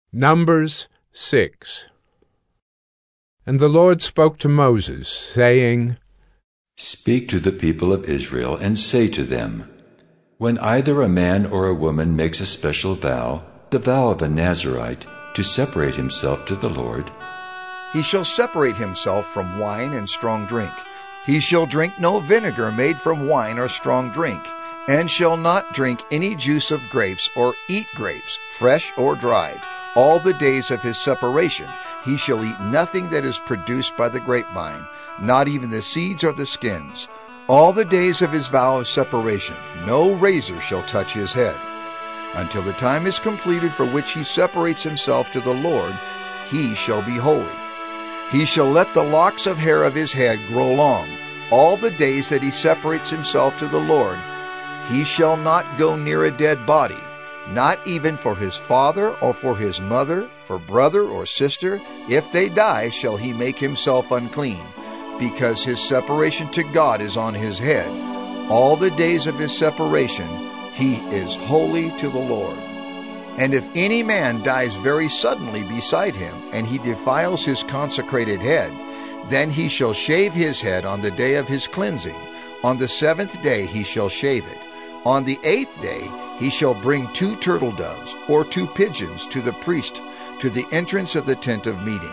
Numbers 6. And the Lord spoke to Moses, saying, Speak to the people of Israel, and say to them, When either a man or a woman makes a special vow, the vow of a Nazirite, to separate himself to the Lord, he shall separate himself from wine and strong drink. He shall drink no vinegar made from wine or strong drink, and shall not drink any juice of grapes or eat grapes, fresh or dried. All the days of his separation he shall eat nothing that is produced by the grapevine, not even the seeds or the skins. All the days of his vow of separation no razor shall touch his head. Until the time is completed for which he separates himself to the Lord, he shall be holy. He shall let the locks of hair of his head grow long. All the days that he separates himself to the Lord, he shall not go near a dead body, not even for his father or for his mother, for brother or sister. If they die, shall he make himself unclean, because his separation to God is on his head. All the days of his separation he is holy to the Lord. And if any man dies very suddenly beside him, and he defiles his consecrated head, then he shall shave his head on the day of his cleansing. On the 7th day he shall shave it. On the 8th day he shall bring 2 turtle doves or 2 pigeons to the priest to the entrance of the tent of meeting.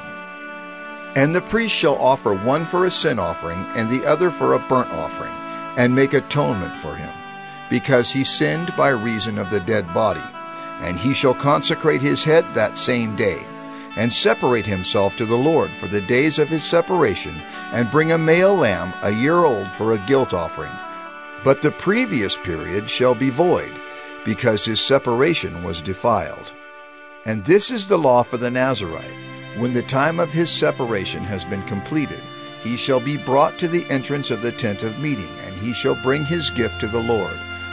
And the priest shall offer one for a sin offering and the other for a burnt offering, and make atonement for him, because he sinned by reason of the dead body. And he shall consecrate his head that same day, and separate himself to the Lord for the days of his separation, and bring a male lamb a year old for a guilt offering. But the previous period shall be void, because his separation was defiled. And this is the law for the Nazirite. When the time of his separation has been completed, he shall be brought to the entrance of the tent of meeting, and he shall bring his gift to the Lord,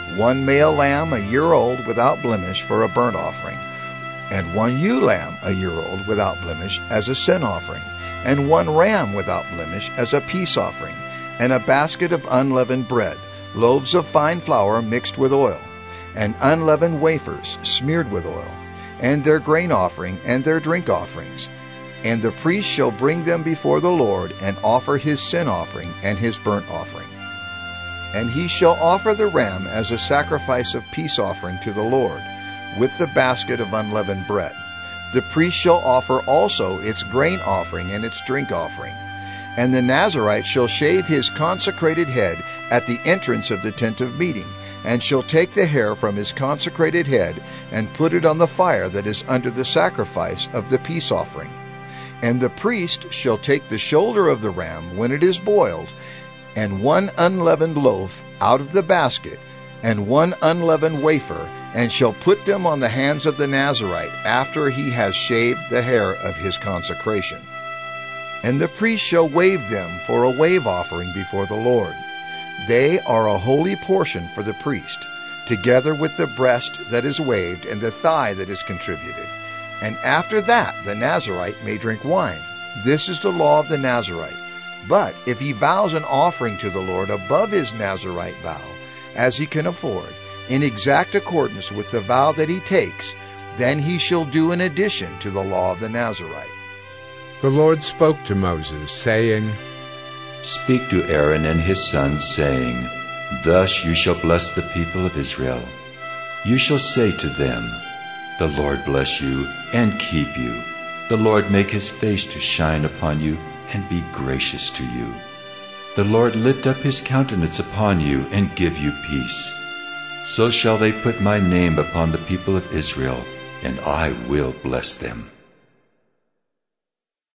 1 male lamb a year old without blemish for a burnt offering, and 1 ewe lamb a year old without blemish as a sin offering, and 1 ram without blemish as a peace offering, and a basket of unleavened bread, loaves of fine flour mixed with oil, and unleavened wafers smeared with oil, and their grain offering and their drink offerings. And the priest shall bring them before the Lord, and offer his sin offering and his burnt offering. And he shall offer the ram as a sacrifice of peace offering to the Lord, with the basket of unleavened bread. The priest shall offer also its grain offering and its drink offering. And the Nazirite shall shave his consecrated head at the entrance of the tent of meeting, and shall take the hair from his consecrated head, and put it on the fire that is under the sacrifice of the peace offering. And the priest shall take the shoulder of the ram when it is boiled, and 1 unleavened loaf out of the basket, and 1 unleavened wafer, and shall put them on the hands of the Nazirite after he has shaved the hair of his consecration. And the priest shall wave them for a wave offering before the Lord. They are a holy portion for the priest, together with the breast that is waved and the thigh that is contributed. And after that the Nazirite may drink wine. This is the law of the Nazirite. But if he vows an offering to the Lord above his Nazirite vow, as he can afford, in exact accordance with the vow that he takes, then he shall do an addition to the law of the Nazirite. The Lord spoke to Moses, saying, Speak to Aaron and his sons, saying, Thus you shall bless the people of Israel. You shall say to them, The Lord bless you and keep you. The Lord make his face to shine upon you and be gracious to you. The Lord lift up his countenance upon you and give you peace. So shall they put my name upon the people of Israel, and I will bless them.